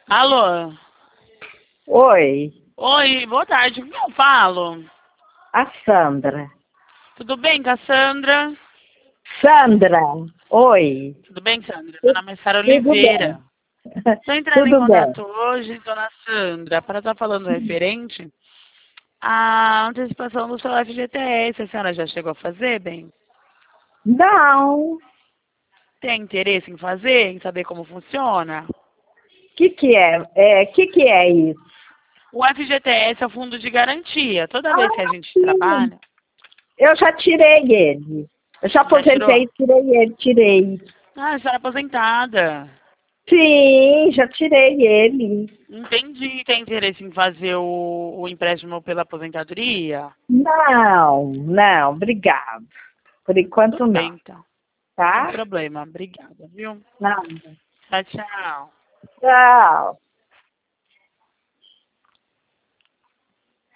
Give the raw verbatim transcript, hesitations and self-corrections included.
Alô? Oi, Oi, boa tarde. Com quem eu falo? a Sandra. Tudo bem, Cassandra? Sandra, oi. Tudo bem, Sandra? Meu Tu- nome é Sara Tudo bem? Oliveira. Estou entrando em Tudo bem. contato hoje, dona Sandra, para estar falando referente à antecipação do seu F G T S. A senhora já chegou a fazer, bem? Não, o Tem interesse em fazer, em saber como funciona? que que é? É, que que é isso? O F G T S é o fundo de garantia. Toda vez que a Ah, gente sim. trabalha... Eu já tirei ele. Eu já Já tirou? aposentei, tirei ele, tirei. Ah, a senhora é aposentada. Sim, já tirei ele. Entendi. Tem interesse em fazer o, o empréstimo pela aposentadoria? Não, não, obrigado. Por enquanto Tudo não, bem, então. Sem tá? problema. Obrigada, viu? Nada. Tchau, tchau. Tchau.